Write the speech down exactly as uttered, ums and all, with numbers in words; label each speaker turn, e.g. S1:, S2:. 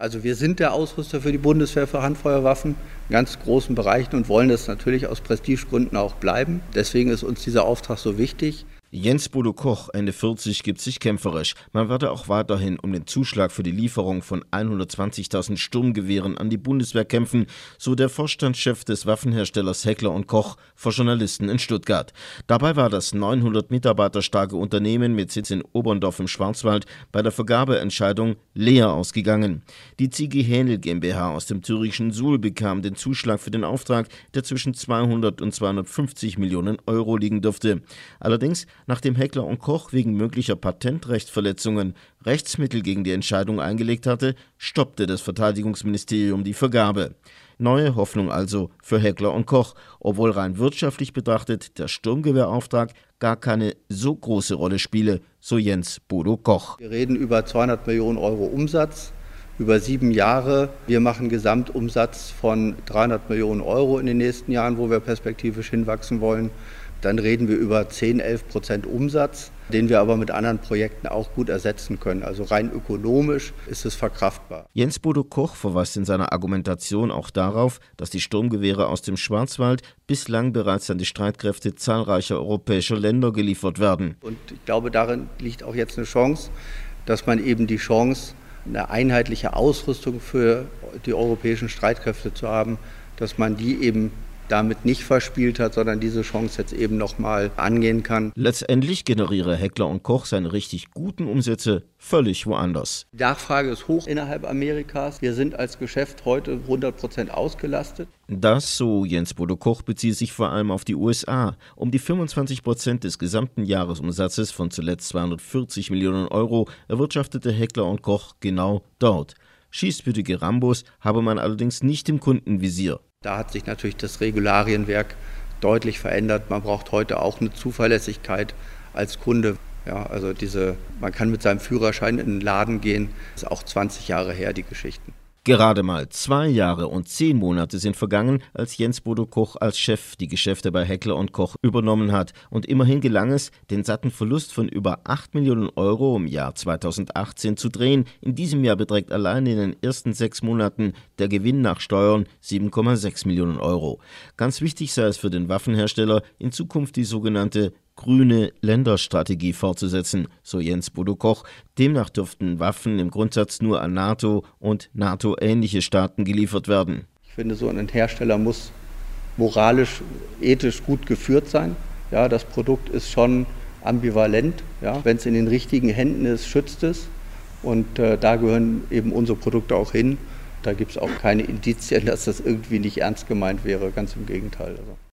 S1: Also wir sind der Ausrüster für die Bundeswehr für Handfeuerwaffen in ganz großen Bereichen und wollen das natürlich aus Prestigegründen auch bleiben. Deswegen ist uns dieser Auftrag so wichtig.
S2: Jens Bodo Koch, Ende vierzig, gibt sich kämpferisch. Man werde auch weiterhin um den Zuschlag für die Lieferung von hundertzwanzigtausend Sturmgewehren an die Bundeswehr kämpfen, so der Vorstandschef des Waffenherstellers Heckler und Koch vor Journalisten in Stuttgart. Dabei war das neunhundert Mitarbeiter starke Unternehmen mit Sitz in Oberndorf im Schwarzwald bei der Vergabeentscheidung leer ausgegangen. Die C G Hähnel GmbH aus dem thüringischen Suhl bekam den Zuschlag für den Auftrag, der zwischen zweihundert und zweihundertfünfzig Millionen Euro liegen dürfte. Allerdings, nachdem Heckler und Koch wegen möglicher Patentrechtsverletzungen Rechtsmittel gegen die Entscheidung eingelegt hatte, stoppte das Verteidigungsministerium die Vergabe. Neue Hoffnung also für Heckler und Koch, obwohl rein wirtschaftlich betrachtet der Sturmgewehrauftrag gar keine so große Rolle spiele, so Jens Bodo Koch.
S1: Wir reden über zweihundert Millionen Euro Umsatz über sieben Jahre. Wir machen Gesamtumsatz von dreihundert Millionen Euro in den nächsten Jahren, wo wir perspektivisch hinwachsen wollen. Dann reden wir über zehn, elf Prozent Umsatz, den wir aber mit anderen Projekten auch gut ersetzen können. Also rein ökonomisch ist es verkraftbar.
S2: Jens Bodo Koch verweist in seiner Argumentation auch darauf, dass die Sturmgewehre aus dem Schwarzwald bislang bereits an die Streitkräfte zahlreicher europäischer Länder geliefert werden.
S1: Und ich glaube, darin liegt auch jetzt eine Chance, dass man eben die Chance, eine einheitliche Ausrüstung für die europäischen Streitkräfte zu haben, dass man die eben damit nicht verspielt hat, sondern diese Chance jetzt eben nochmal angehen kann.
S2: Letztendlich generiere Heckler und Koch seine richtig guten Umsätze völlig woanders.
S1: Die Nachfrage ist hoch innerhalb Amerikas. Wir sind als Geschäft heute hundert Prozent ausgelastet.
S2: Das, so Jens Bodo Koch, bezieht sich vor allem auf die U S A. Um die fünfundzwanzig Prozent des gesamten Jahresumsatzes von zuletzt zweihundertvierzig Millionen Euro erwirtschaftete Heckler und Koch genau dort. Schießbütige Rambos habe man allerdings nicht im Kundenvisier.
S1: Da hat sich natürlich das Regularienwerk deutlich verändert. Man braucht heute auch eine Zuverlässigkeit als Kunde. Ja, also diese, man kann mit seinem Führerschein in den Laden gehen. Das ist auch zwanzig Jahre her, die Geschichten.
S2: Gerade mal zwei Jahre und zehn Monate sind vergangen, als Jens Bodo Koch als Chef die Geschäfte bei Heckler und Koch übernommen hat. Und immerhin gelang es, den satten Verlust von über acht Millionen Euro im Jahr zweitausendachtzehn zu drehen. In diesem Jahr beträgt allein in den ersten sechs Monaten der Gewinn nach Steuern sieben Komma sechs Millionen Euro. Ganz wichtig sei es für den Waffenhersteller, in Zukunft die sogenannte grüne Länderstrategie fortzusetzen, so Jens Bodo Koch. Demnach dürften Waffen im Grundsatz nur an NATO und NATO-ähnliche Staaten geliefert werden.
S1: Ich finde, so ein Hersteller muss moralisch, ethisch gut geführt sein. Ja, das Produkt ist schon ambivalent. Ja, wenn es in den richtigen Händen ist, schützt es. Und äh, da gehören eben unsere Produkte auch hin. Da gibt es auch keine Indizien, dass das irgendwie nicht ernst gemeint wäre, ganz im Gegenteil. Also.